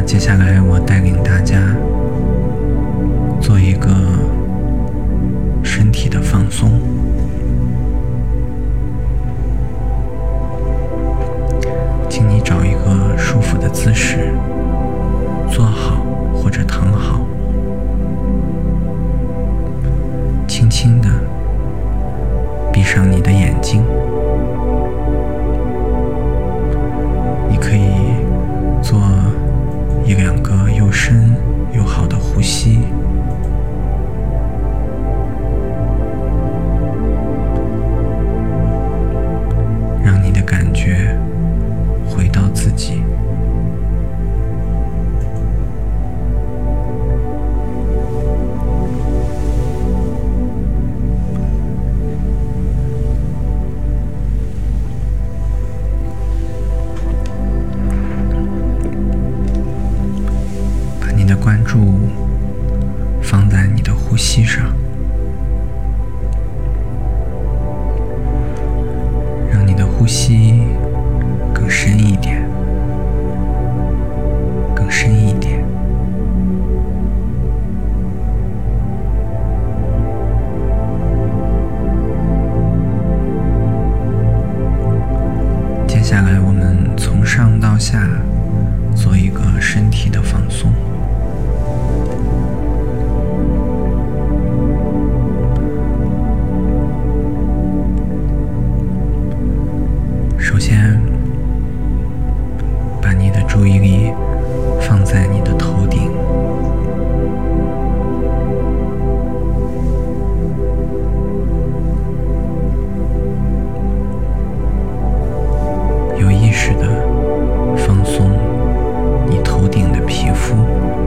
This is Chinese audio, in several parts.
接下来我带领大家做一个身体的放松，请你找一个舒服的姿势，坐好或者躺好，轻轻地闭上你的眼睛。你可以做1-2个又深又好的呼吸，让你的感觉回到自己。把你的关注放在你的呼吸上，让你的呼吸更深一点，更深一点。接下来我们从上到下做一个身体的放松。首先，把你的注意力放在你的头顶，有意识地放松你头顶的皮肤，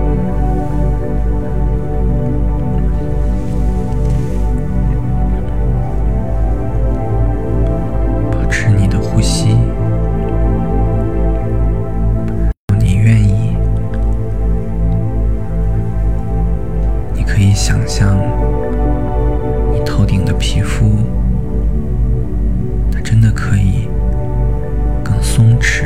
保持你的呼吸。你愿意，你可以想象你头顶的皮肤，它真的可以更松弛，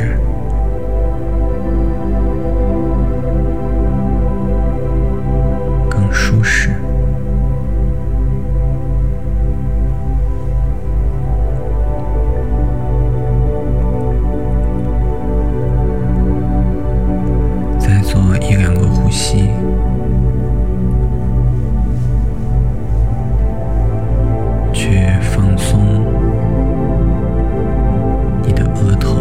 更舒适。再做1-2个呼吸，去放松你的额头，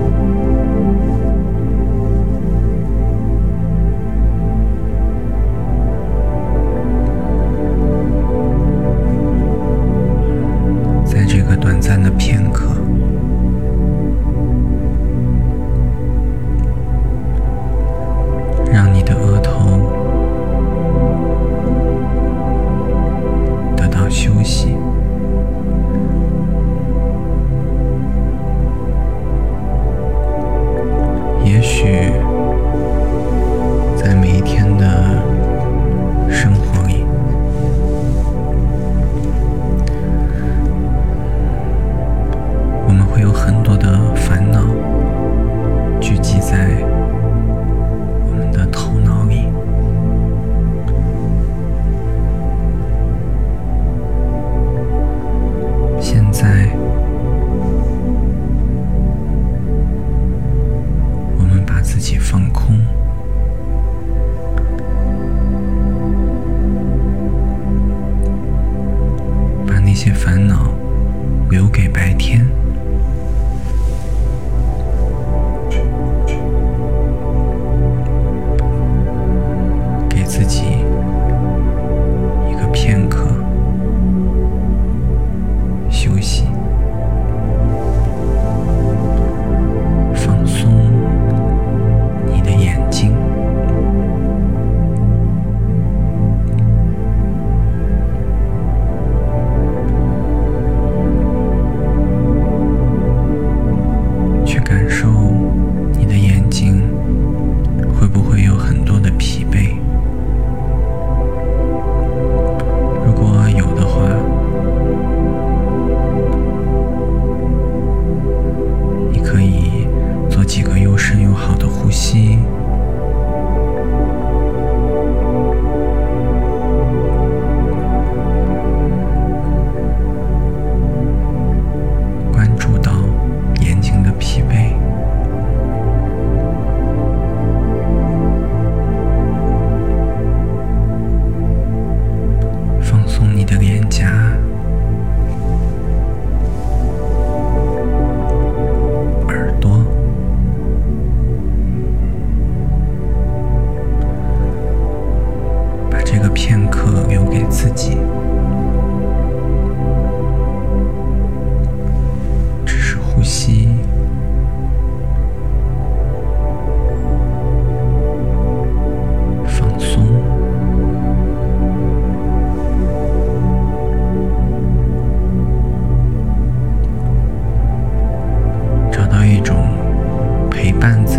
在这个短暂的片刻，让你的额头得到休息。也许在每一天的生活里，我们会有很多的烦恼聚集在我们的头脑里。现在，我们把自己放空，把那些烦恼留给白天。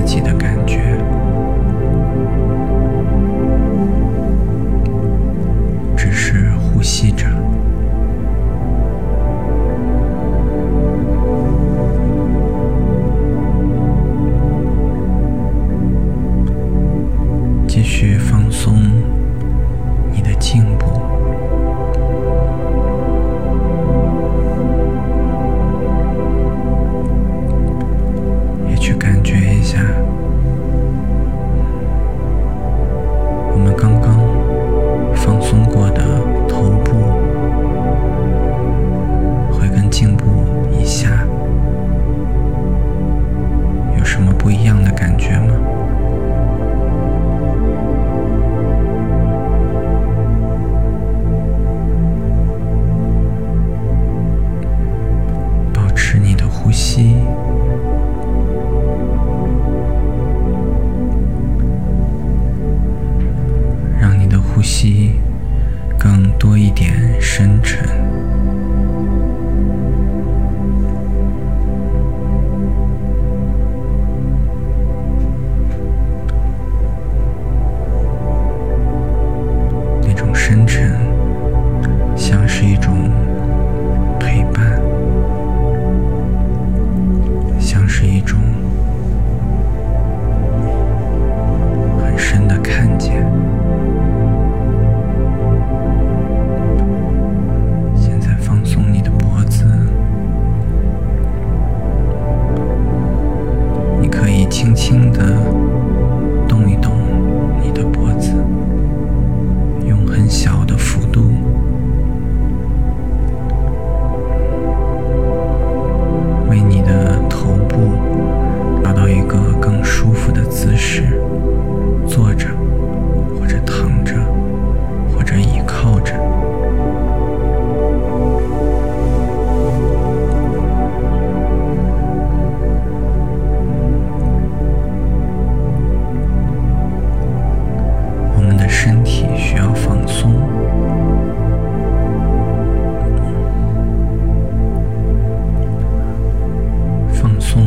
己的感觉，只是呼吸着。继续放松你的颈部，也去感觉一下我们刚刚放松过的头部会跟颈部以下有什么不一样的感觉吗？呼吸，让你的呼吸更多一点深沉，那种深沉像是一种陪伴，像是一种很深的看见。现在放松你的脖子，你可以轻轻地动一动你的脖子，用很小的幅度为你的头部找到一个更舒服的姿势，坐着或者躺着或者倚靠着。我们的身体需要放松，放松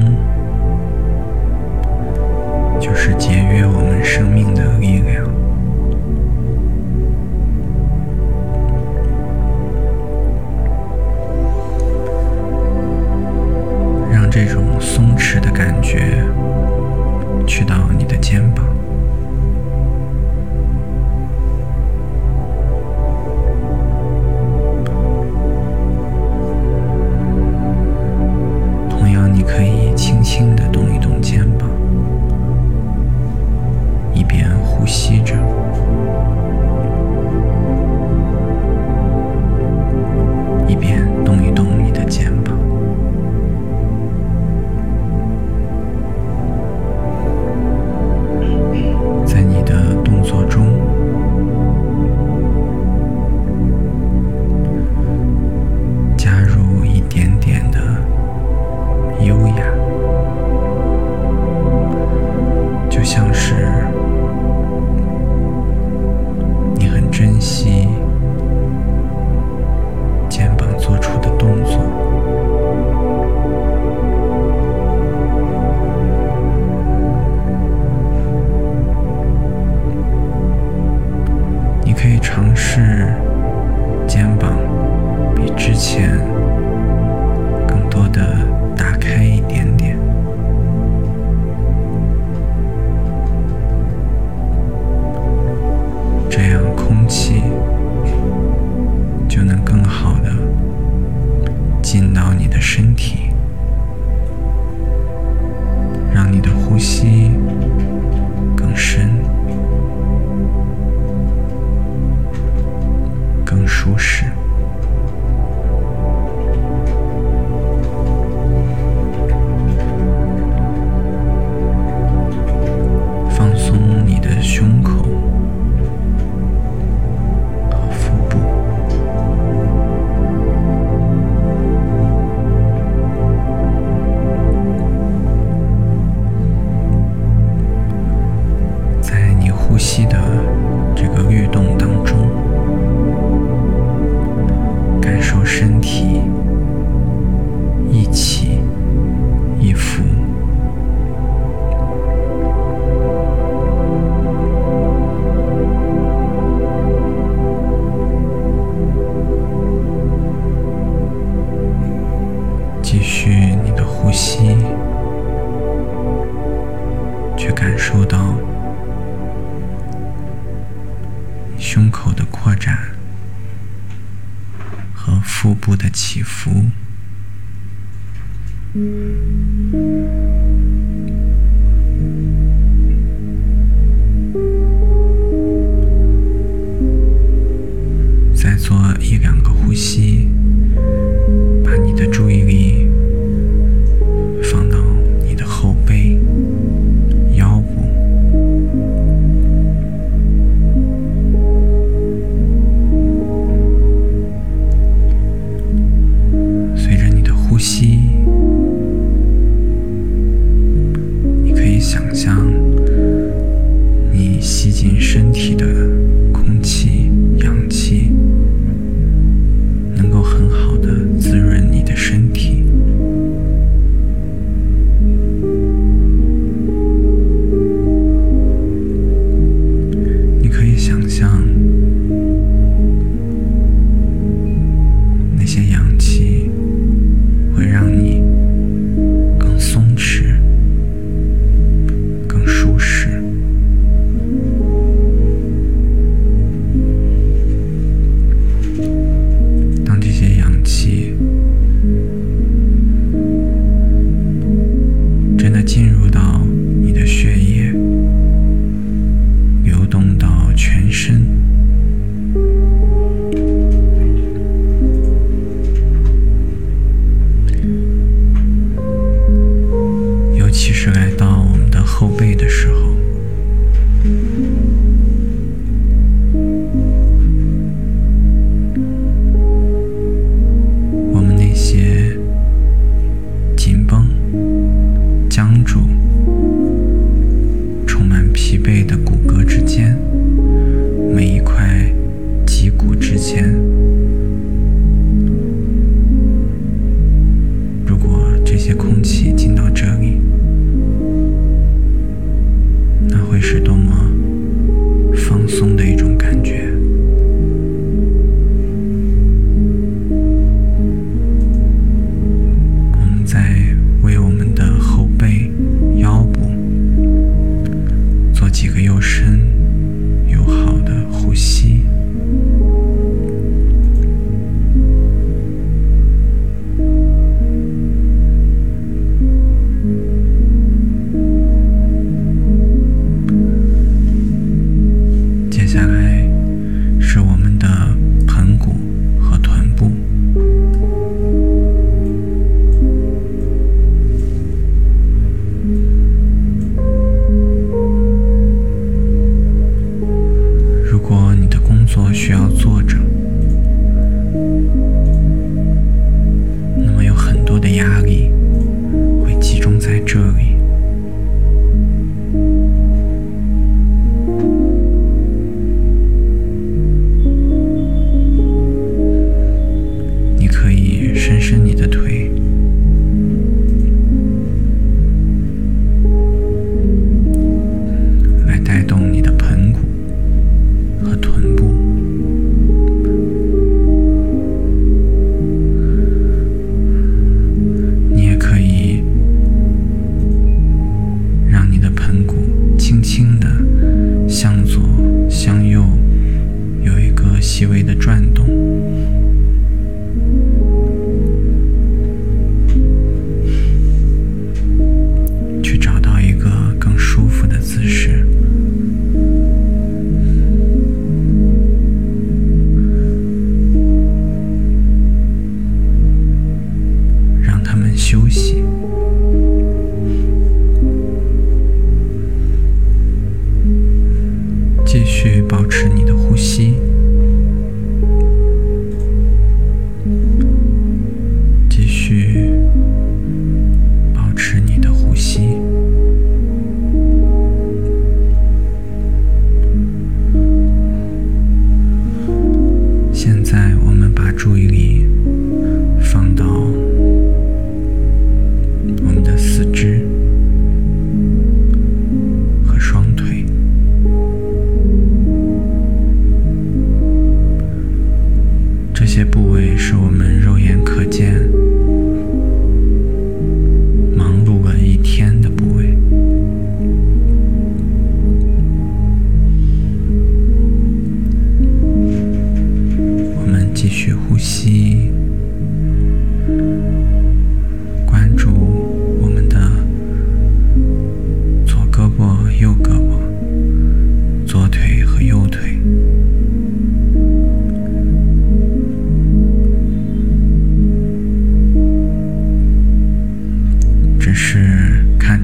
就是节约我们生命的力量。让这种松弛的感觉去到你的肩膀，同样你可以轻轻地动一动肩膀，一边呼吸着，一边动一动你的肩膀。 呼吸，去感受到你胸口的扩展和腹部的起伏。再做1-2个呼吸，把你的注意力放到你的后背、腰部，随着你的呼吸，你可以想象你吸进身体的空气、氧气能够很好的滋润你的身体。你可以想象那些氧气会让你更松弛、更舒适。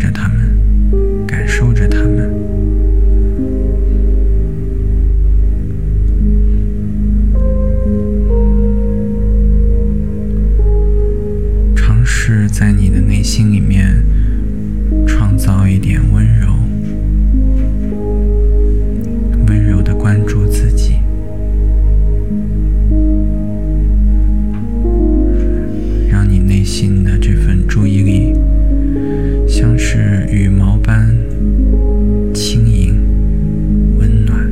着它们，感受着它们。尝试在你的内心里面创造一点温柔，温柔地关注自己，让你内心的这份注意力像是羽毛般轻盈温暖。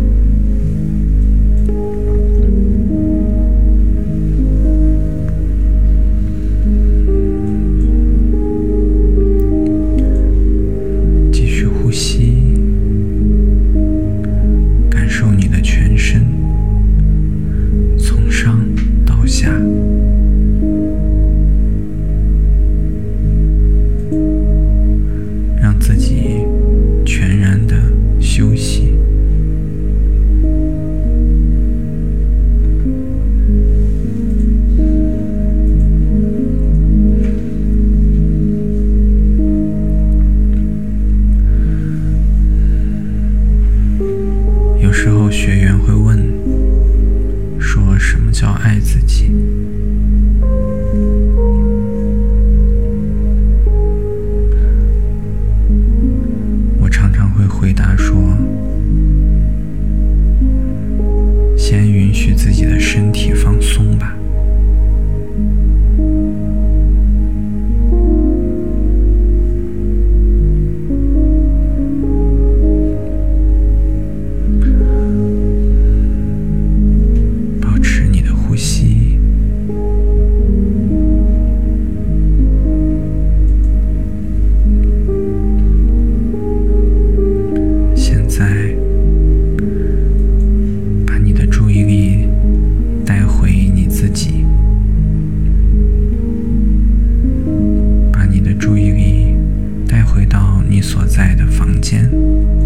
继续呼吸，感受你的全身从上到下，让自己全然的休息。有时候学员会问，说什么叫爱自己？我常常会回答说，先允许自己的身体放松吧。保持你的呼吸，现在把你的注意力带回你自己，把你的注意力带回到你所在的房间。